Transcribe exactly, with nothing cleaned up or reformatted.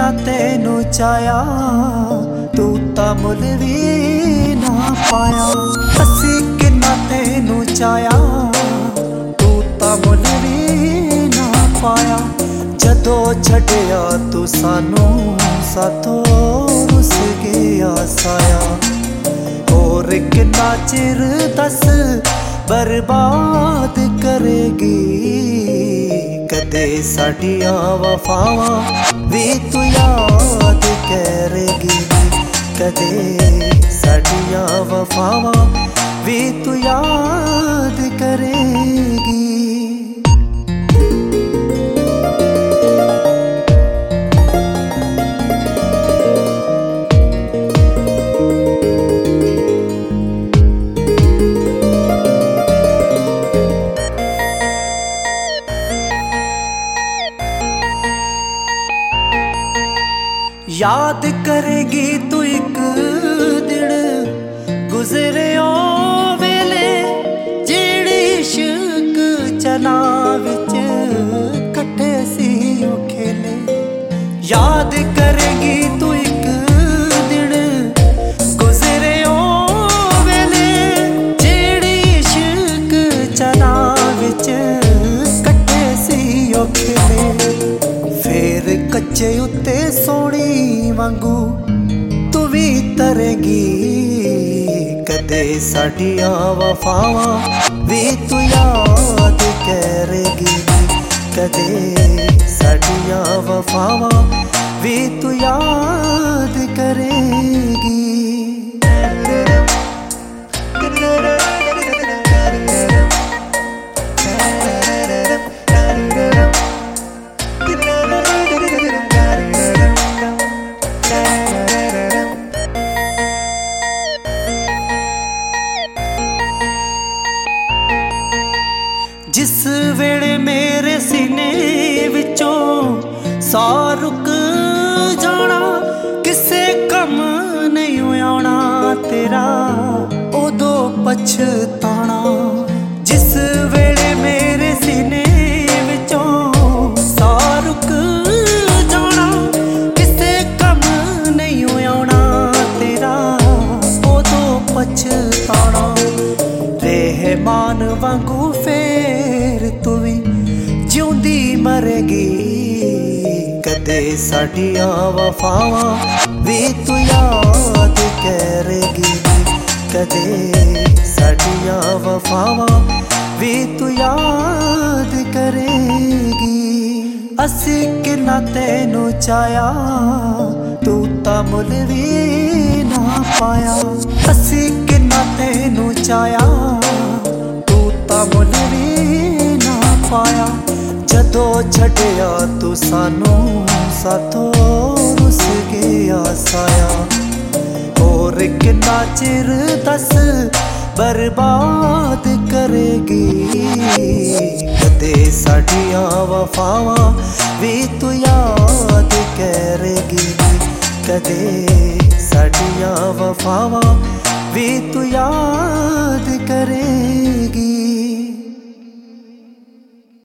किन्ना तेनू चाया, तू तां मुल भी ना पाया। असी किन्ना तेनू चाया, तू तां मुल भी ना पाया। जदों छड्डिया तू सानू, साथों रुस गया साया। होर किन्ना चिर दस बर्बाद करेगी, कदे साडियां वफावां वी तू याद करेगी। कदे साडियां वफावां वी तू याद करेगी। याद करेगी तू एक दिन गुजरे ओ वेले, जेड़े इश्क चना विच कट्ठे सी ओ खेले। याद करेगी तू एक दिन गुजरे ओ वेले, जेड़े इश्क चना विच कट्ठे सी ओ खेले। फेर कच्चे उत्ते सोनी वांगू तू भी तरेगी, कदे साडियां वफावां भी तू याद करेगी। कदे साडियां वफावां भी तू याद करेगी। जिस वेले मेरे सीने विचों सा रुक जाना, किसे कम नहीं आना तेरा उदों पछताना। जिस वेले मेरे सीने विचों सा रुक जाना, किसे कम नहीं आना तेरा उदों पछताना। रहमान वांगू फेर तू भी जिउंदी मरेगी, कदे साडियां वफावां भी तू याद करेगी। कदे साडियां वफावां भी तू याद करेगी। असी किन्ना तेनू चाया, तू तां मुल भी ना पाया। असी किन्ना तेनू चाया, तू तां मुल भी ना पाया। जदों छड्डिया तू सानू, साथों रुस गया साया। होर किन्ना चिर दस बर्बाद करेगी, कदे साडियां वफावां भी तू याद करेगी। कदे साडियां वफावां भी तू याद करेगी।